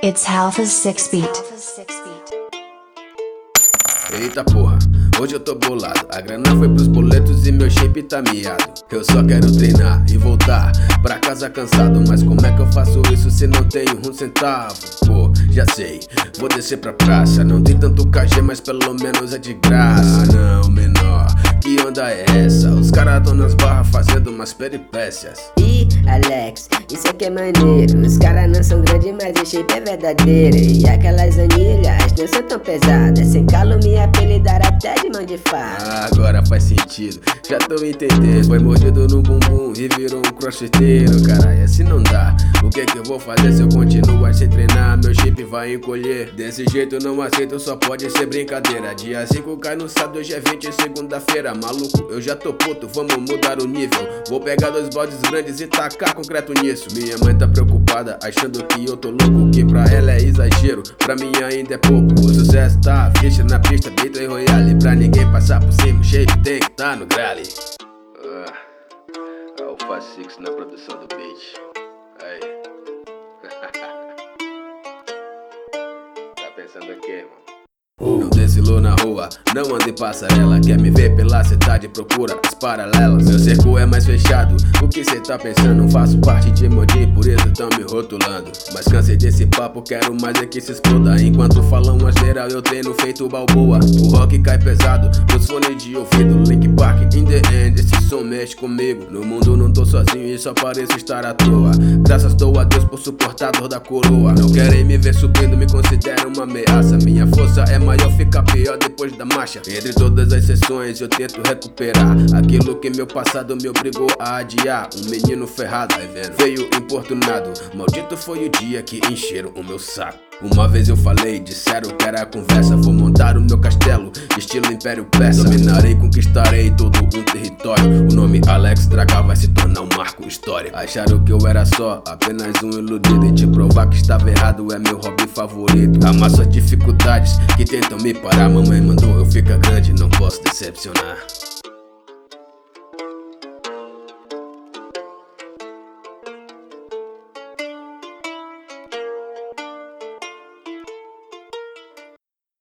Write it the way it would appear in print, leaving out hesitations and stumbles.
It's Halfa's 6-beat. Eita porra, hoje eu tô bolado. A grana foi pros boletos e meu shape tá miado. Eu só quero treinar e voltar pra casa cansado. Mas como é que eu faço isso se não tenho um centavo? Pô, já sei, vou descer pra praça. Não tem tanto KG, mas pelo menos é de graça. Não, menor, que onda é essa? Os caras tão nas barras fazendo umas peripécias. Ih, Alex, isso aqui é maneiro. Os caras não são grandes, mas o shape é verdadeiro. E aquelas anilhas não são tão pesadas. Sem calo me apelidaram até de mão de faca. Agora faz sentido, já tô entendendo. Foi mordido no bumbum e virou um crossfiteiro. Caralho, assim não dá. O que eu vou fazer se eu continuar sem treinar? Meu shape vai encolher. Desse jeito não aceito, só pode ser brincadeira. Dia 5 cai no sábado, hoje é 20, segunda-feira. Maluco, eu já tô puto, vamos mudar o nível. Vou pegar 2 baldes grandes e tacar concreto nisso. Minha mãe tá preocupada, achando que eu tô louco. Que pra ela é exagero, pra mim ainda é pouco. O sucesso tá ficha na pista, deito em royale. Pra ninguém passar por cima, o shape tem que tá no grale. Alpha 6 na produção do beat. Aí. Tá pensando o quê, irmão? Não desfilou na rua, não ande em passarela. Quer me ver pela cidade, procura as paralelas. Meu cerco é mais fechado, o que cê tá pensando? Não faço parte de modinho, por isso tão me rotulando. Mas cansei desse papo, quero mais é que se exploda. Enquanto falam asneira, eu treino feito Balboa. O rock cai pesado, nos fones de ouvido. Link Park in the end, esse som mexe comigo. No mundo não tô sozinho e só pareço estar à toa. Graças dou a Deus por suportar a dor da coroa. Não querem me ver subindo, me consideram uma ameaça. Minha força é maior, fica pior depois da marcha. Entre todas as sessões eu tento recuperar aquilo que meu passado me obrigou a adiar. Um menino ferrado, vai vendo, veio importunado. Maldito foi o dia que encheram o meu saco. Uma vez eu falei, disseram que era conversa. Vou montar o meu castelo, estilo Império Persa. Dominarei, conquistarei todo um território. O nome Alex Draga vai se tornar um marco histórico. Acharam que eu era só apenas um iludido. E te provar que estava errado é meu hobby favorito. Amasso as dificuldades que tentam me parar. Mamãe mandou eu ficar grande, não posso decepcionar.